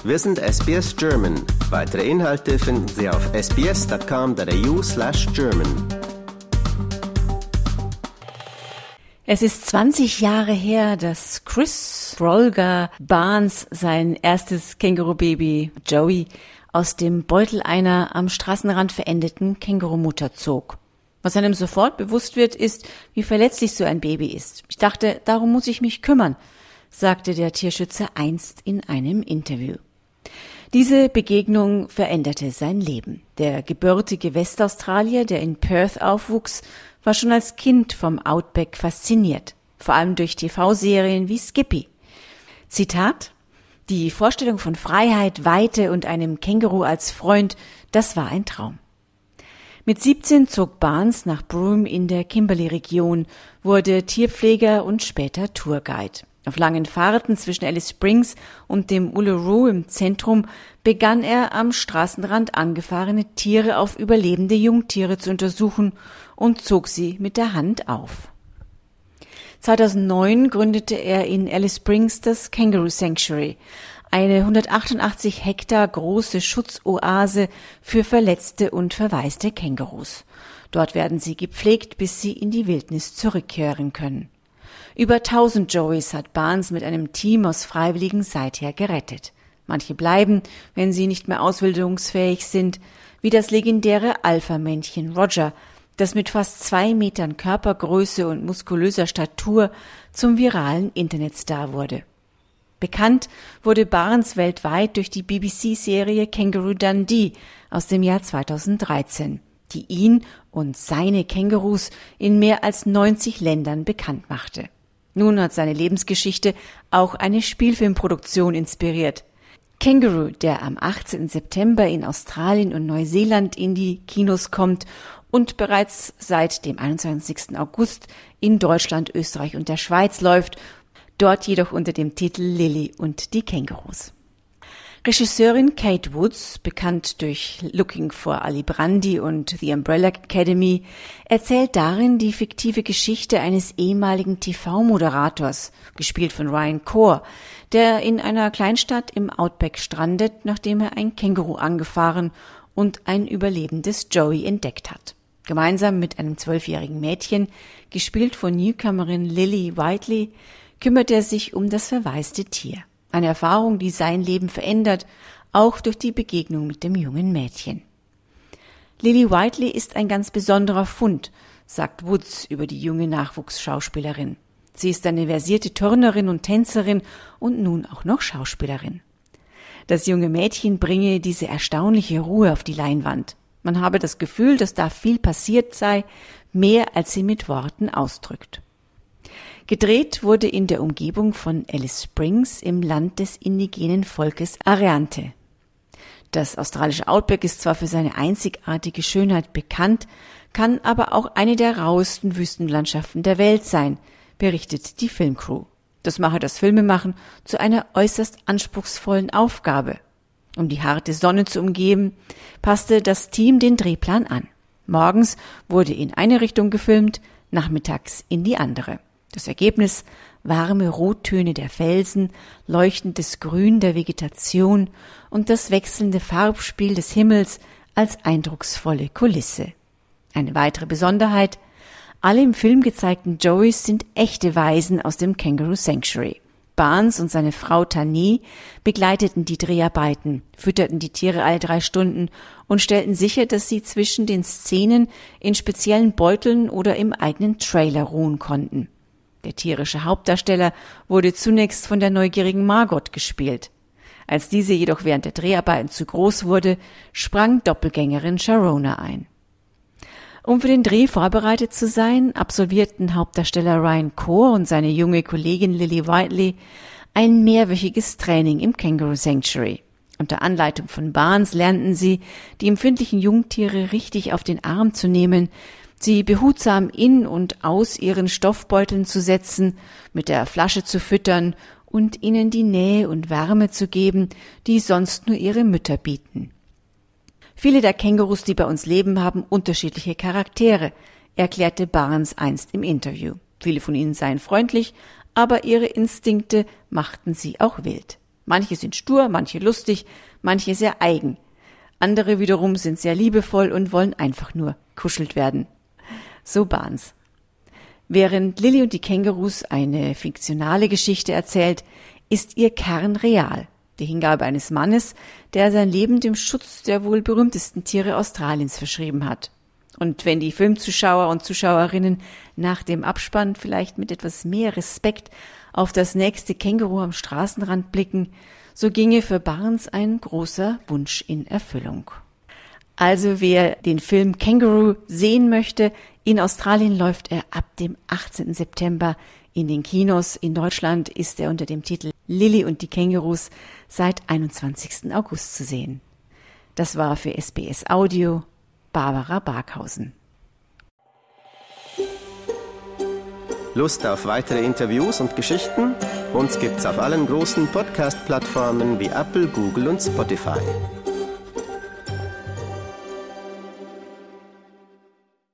Wir sind SBS German. Weitere Inhalte finden Sie auf sbs.com.au/German. Es ist 20 Jahre her, dass Chris Brolga Barnes sein erstes Kängurubaby Joey aus dem Beutel einer am Straßenrand verendeten Kängurumutter zog. Was einem sofort bewusst wird, ist, wie verletzlich so ein Baby ist. Ich dachte, darum muss ich mich kümmern, sagte der Tierschützer einst in einem Interview. Diese Begegnung veränderte sein Leben. Der gebürtige Westaustralier, der in Perth aufwuchs, war schon als Kind vom Outback fasziniert, vor allem durch TV-Serien wie Skippy. Zitat: Die Vorstellung von Freiheit, Weite und einem Känguru als Freund, das war ein Traum. Mit 17 zog Barnes nach Broome in der Kimberley-Region, wurde Tierpfleger und später Tourguide. Auf langen Fahrten zwischen Alice Springs und dem Uluru im Zentrum begann er, am Straßenrand angefahrene Tiere auf überlebende Jungtiere zu untersuchen und zog sie mit der Hand auf. 2009 gründete er in Alice Springs das Kangaroo Sanctuary, eine 188 Hektar große Schutzoase für verletzte und verwaiste Kängurus. Dort werden sie gepflegt, bis sie in die Wildnis zurückkehren können. Über 1000 Joeys hat Barnes mit einem Team aus Freiwilligen seither gerettet. Manche bleiben, wenn sie nicht mehr auswilderungsfähig sind, wie das legendäre Alpha-Männchen Roger, das mit fast 2 Metern Körpergröße und muskulöser Statur zum viralen Internetstar wurde. Bekannt wurde Barnes weltweit durch die BBC-Serie Kangaroo Dundee aus dem Jahr 2013, die ihn und seine Kängurus in mehr als 90 Ländern bekannt machte. Nun hat seine Lebensgeschichte auch eine Spielfilmproduktion inspiriert. Kangaroo, der am 18. September in Australien und Neuseeland in die Kinos kommt und bereits seit dem 21. August in Deutschland, Österreich und der Schweiz läuft, dort jedoch unter dem Titel Lily und die Kängurus. Regisseurin Kate Woods, bekannt durch Looking for Ali Brandi und The Umbrella Academy, erzählt darin die fiktive Geschichte eines ehemaligen TV-Moderators, gespielt von Ryan Corr, der in einer Kleinstadt im Outback strandet, nachdem er ein Känguru angefahren und ein überlebendes Joey entdeckt hat. Gemeinsam mit einem 12-jährigen Mädchen, gespielt von Newcomerin Lily Whiteley, kümmert er sich um das verwaiste Tier. Eine Erfahrung, die sein Leben verändert, auch durch die Begegnung mit dem jungen Mädchen. Lily Whiteley ist ein ganz besonderer Fund, sagt Woods über die junge Nachwuchsschauspielerin. Sie ist eine versierte Turnerin und Tänzerin und nun auch noch Schauspielerin. Das junge Mädchen bringe diese erstaunliche Ruhe auf die Leinwand. Man habe das Gefühl, dass da viel passiert sei, mehr als sie mit Worten ausdrückt. Gedreht wurde in der Umgebung von Alice Springs im Land des indigenen Volkes Ariante. Das australische Outback ist zwar für seine einzigartige Schönheit bekannt, kann aber auch eine der rauesten Wüstenlandschaften der Welt sein, berichtet die Filmcrew. Das mache das Filmemachen zu einer äußerst anspruchsvollen Aufgabe. Um die harte Sonne zu umgeben, passte das Team den Drehplan an. Morgens wurde in eine Richtung gefilmt, nachmittags in die andere. Das Ergebnis: warme Rottöne der Felsen, leuchtendes Grün der Vegetation und das wechselnde Farbspiel des Himmels als eindrucksvolle Kulisse. Eine weitere Besonderheit: alle im Film gezeigten Joeys sind echte Waisen aus dem Kangaroo Sanctuary. Barnes und seine Frau Tani begleiteten die Dreharbeiten, fütterten die Tiere alle 3 Stunden und stellten sicher, dass sie zwischen den Szenen in speziellen Beuteln oder im eigenen Trailer ruhen konnten. Der tierische Hauptdarsteller wurde zunächst von der neugierigen Margot gespielt. Als diese jedoch während der Dreharbeiten zu groß wurde, sprang Doppelgängerin Sharona ein. Um für den Dreh vorbereitet zu sein, absolvierten Hauptdarsteller Ryan Corr und seine junge Kollegin Lily Whiteley ein mehrwöchiges Training im Kangaroo Sanctuary. Unter Anleitung von Barnes lernten sie, die empfindlichen Jungtiere richtig auf den Arm zu nehmen, sie behutsam in und aus ihren Stoffbeuteln zu setzen, mit der Flasche zu füttern und ihnen die Nähe und Wärme zu geben, die sonst nur ihre Mütter bieten. Viele der Kängurus, die bei uns leben, haben unterschiedliche Charaktere, erklärte Barnes einst im Interview. Viele von ihnen seien freundlich, aber ihre Instinkte machten sie auch wild. Manche sind stur, manche lustig, manche sehr eigen. Andere wiederum sind sehr liebevoll und wollen einfach nur kuschelt werden. So Barnes. Während Lilli und die Kängurus eine fiktionale Geschichte erzählt, ist ihr Kern real. Die Hingabe eines Mannes, der sein Leben dem Schutz der wohl berühmtesten Tiere Australiens verschrieben hat. Und wenn die Filmzuschauer und Zuschauerinnen nach dem Abspann vielleicht mit etwas mehr Respekt auf das nächste Känguru am Straßenrand blicken, so ginge für Barnes ein großer Wunsch in Erfüllung. Also wer den Film Kangaroo sehen möchte, in Australien läuft er ab dem 18. September in den Kinos. In Deutschland ist er unter dem Titel Lilli und die Kängurus seit 21. August zu sehen. Das war für SBS Audio Barbara Barkhausen. Lust auf weitere Interviews und Geschichten? Uns gibt's auf allen großen Podcast-Plattformen wie Apple, Google und Spotify.